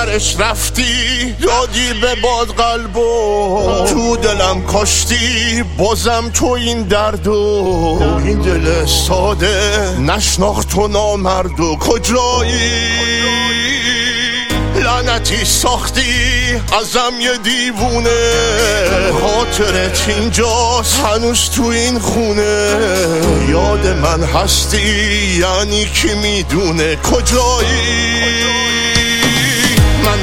آخرش رفتی دادی به باد قلبو، تو دلم کاشتی بازم تو این دردو. این دل ساده نشناخت تو نامردو، کجایی لعنتی ساختی ازم یه دیوونه، خاطرت اینجاست هنوز تو این خونه. یاد من هستی یعنی کی میدونه کجایی؟ من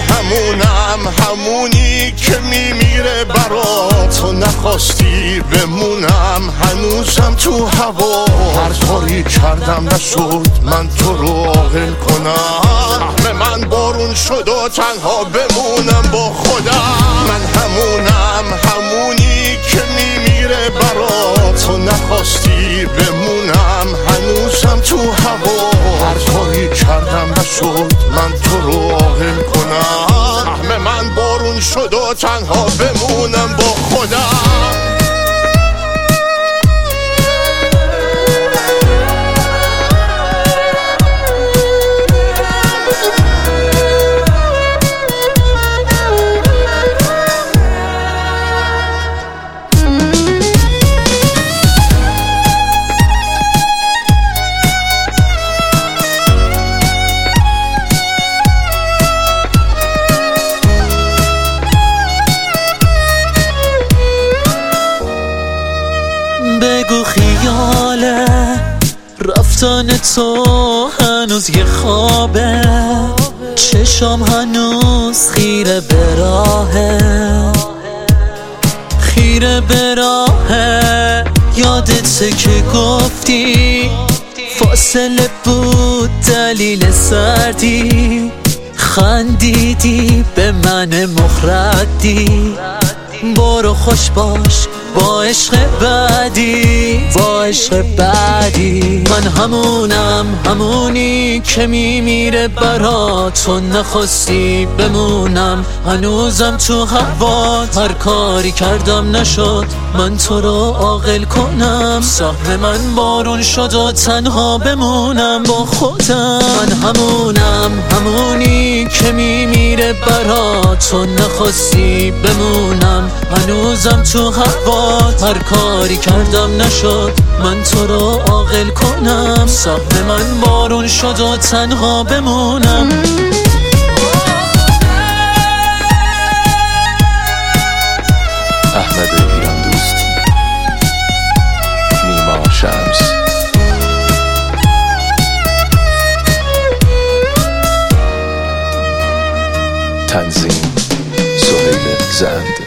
همونی که میمیره برات، تو نخواستی بمونم هنوزم تو هوا. هر کاری کردم نشد من تو رو عاقل کنم، فهم من بارون شد و تنها بمونم با خودم. من همونی که میمیره برات، تو نخواستی بمونم هنوزم تو هوا. هر کاری کردم نشد من تو رو عاقل کنم، فهم من بارون شد و تنها بمونم با خودم. بگو خیاله رفتن تو هنوز یه خوابه، چشم هنوز خیره به راهه. یادته که گفتی فاصله بود دلیل سردی، خندیدی به من مخردی. برو خوش باش با عشق بعدی. من همونی که میمیره برات، تو نخواستی بمونم هنوزم تو هوات. هر کاری کردم نشد من تو رو عاقل کنم، سهم من بارون شد و تنها بمونم با خودم. من همونی که میمیره برات، تو نخواستی بمونم هنوزم تو هوات. هر کاری کردم نشد من تو رو عاقل کنم، سهم من بارون شد و تنها بمونم. احمد ایران دوست، نیما شمس. تنظیم سهیل زند.